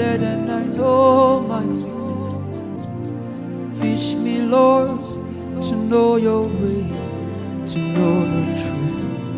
better than I know my weakness. Teach me, Lord, to know your way, to know your truth.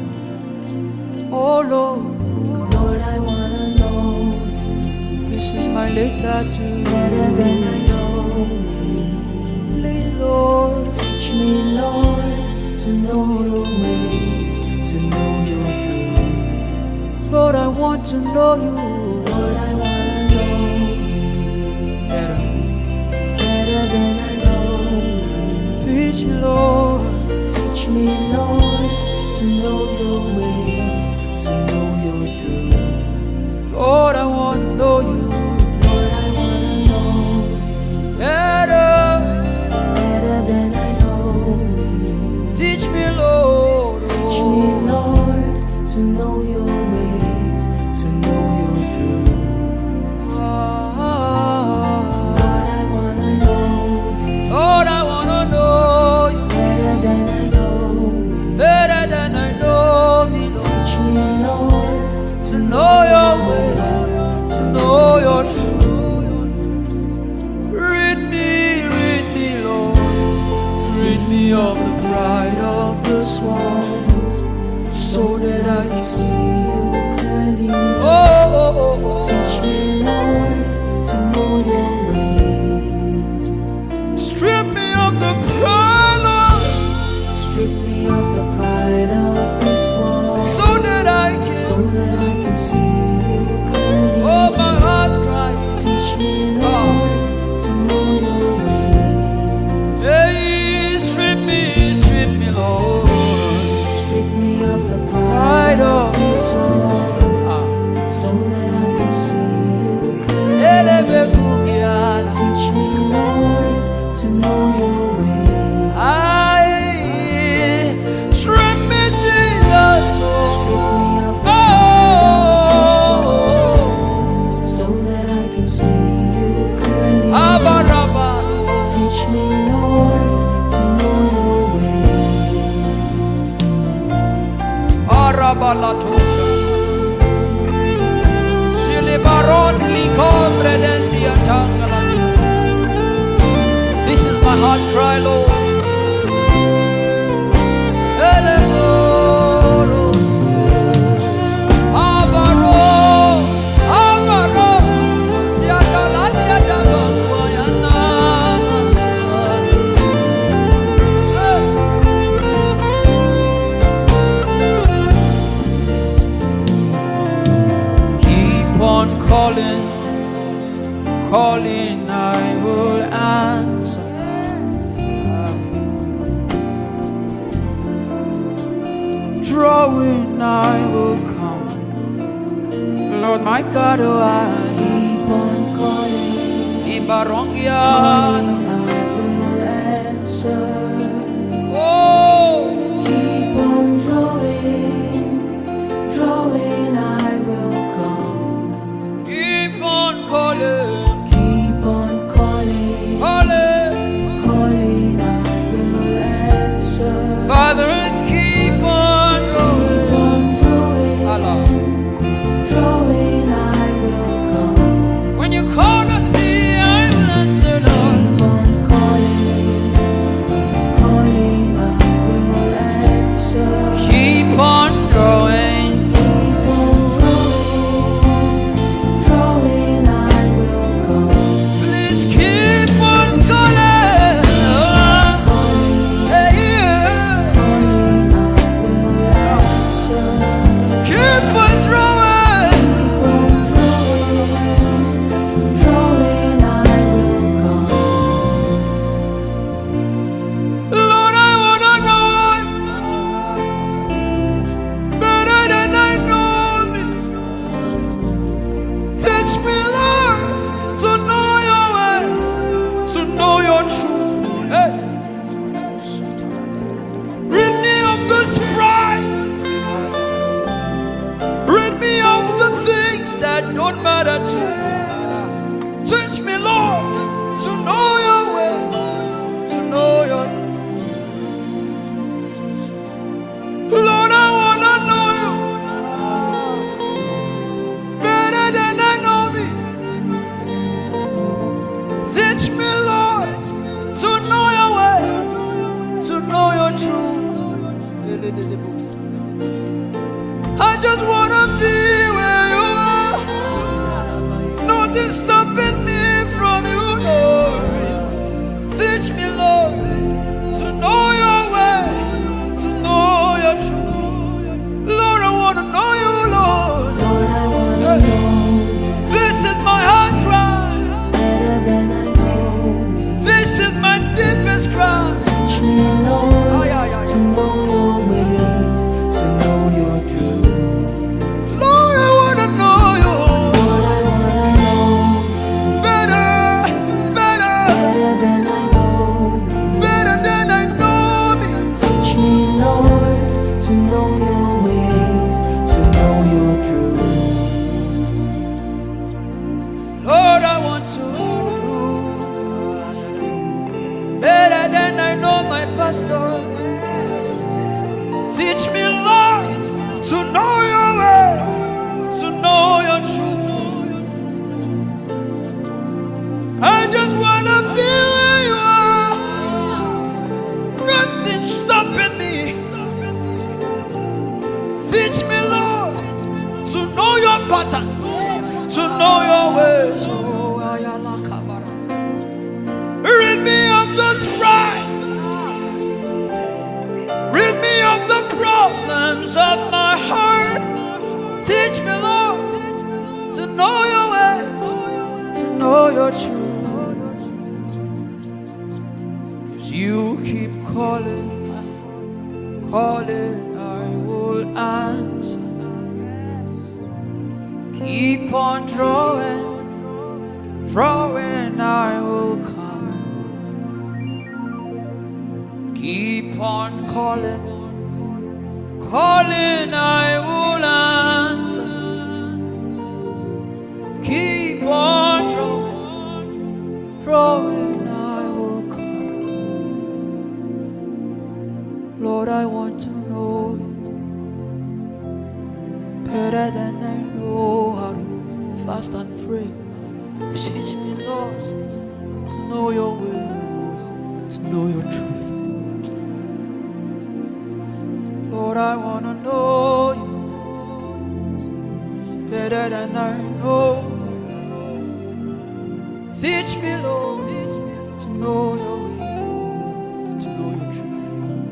Oh Lord, Lord, I wanna know you. this is my letter to you. Better than I know me. Please, Lord, Teach me, Lord, to know your ways, to know your truth. Lord, I want to know you. Lord, I wanna know you. Better. Better than I know me. Teach me, Lord. Teach me, Lord, to know your ways, to know your truth. Lord, I want to know you. Lord, I wanna know you. Better. Better than I know me. Teach me, Lord. Teach me, Lord, to know your ways, to know your truth. Lord, I wanna know you. Lord, I want to know you. Better than I know me. Better than I know me, Lord. Teach me, Lord, To know your ways, to know your truth. Rid me, Lord. Rid me of the pride of this world, so that I can see you. clearly. Oh. Teach me, Lord, to know your ways. Strip me of the pride, Lord, Strip me of the pride of this world, so that I so can. that I can see you clearly. Oh, my heart's crying. Teach me, Lord, to know your ways. Hey, strip me, Lord. Strip me of the Pride pride of of this world, Ah. so that I can see you Elebe clearly. kugiala. Teach me, Lord, to know your ways. Strip me, Jesus. Strip me of the Oh. so that I can see you clearly. Abaraba. Teach me, Lord, to know your ways. Arabalato. Shilibaron likombre dendia tangalani. This is my heart cry, Lord. Eleboro. Abaro. Siadalani adabakwayana. Hey. Keep on calling, I will answer. Drawing, I will come. Lord, my God, oh, I Keep on calling, Ibarongiana. I will answer. Oh, Keep on drawing, I will come. keep on calling, Keep on calling, calling. I will answer. Father, keep on Keep drawing. on Allah. drawing, I will come. When you call on me, I'll answer, Lord. Keep on calling, I will answer. Keep on drawing. Keep on drawing, I will come. Please keep on calling. Hey, yeah. Calling, I will answer. Keep on drawing. Keep on drawing, I will come. Lord, I wanna know better than I know me. Teach me, Lord, to know your way, to know your truth. Hey. Rid me of this pride. Rid me of the things that don't matter to me. Teach me, Lord, to know your way, to know your. Lord, I wanna know you better than I know me. want to know you better than I know my pastor. Teach me, Lord, to know your way, to know your truth. I just want to be where you are. Nothing stopping me. Teach me, Lord, to know your patterns, to know your ways. Rid me of this pride. Rid me of the problems of my heart. Teach me, Lord, to know your way, to know your truth. 'Cause you keep calling, calling, I will answer. Keep on drawing, drawing, I will come. Keep on calling, calling, I will answer. Keep on drawing, drawing, I will come. Lord, I want to know it better than I know how to fast and pray. Teach me, Lord, to know your will, to know your truth. Lord, I want to know you better than I know. Teach me, Lord, to know your way, to know your truth.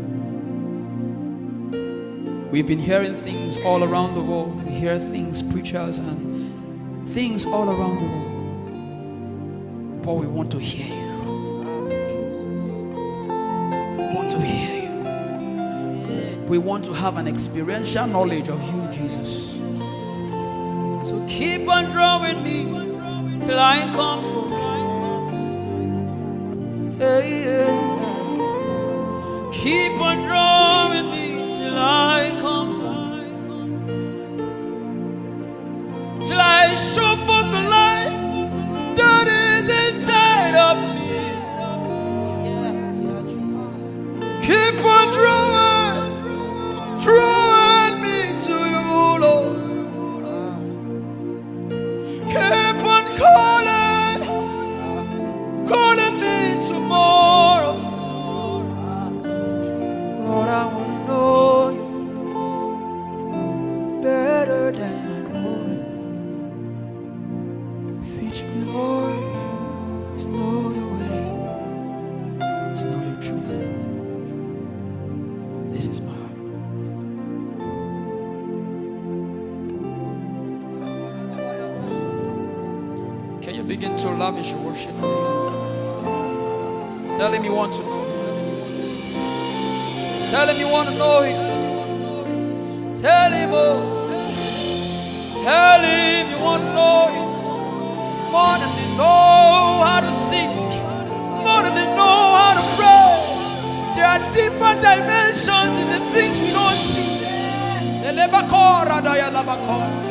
We've been hearing things all around the world. We hear things, preachers, and things all around the world. But we want to hear you. We want to hear you. We want to have an experiential knowledge of you, Jesus. So keep on drawing me till I comfort. Hey, yeah. Keep on drawing me till I comfort. Till I show forth the light that is inside of me. Keep on drawing, drawing me to you, Lord. Keep on calling, calling me tomorrow. Lord, I want to know you better than I know you. Teach me, Lord, to know your way, to know your truth. This is my heart. Can you begin to lavish worship with him? Tell him you want to know him. Tell him you want to know him. Tell him, oh, tell him you want to know him. More than they know how to sing, more than they know how to pray. There are deeper dimensions in the things we don't see.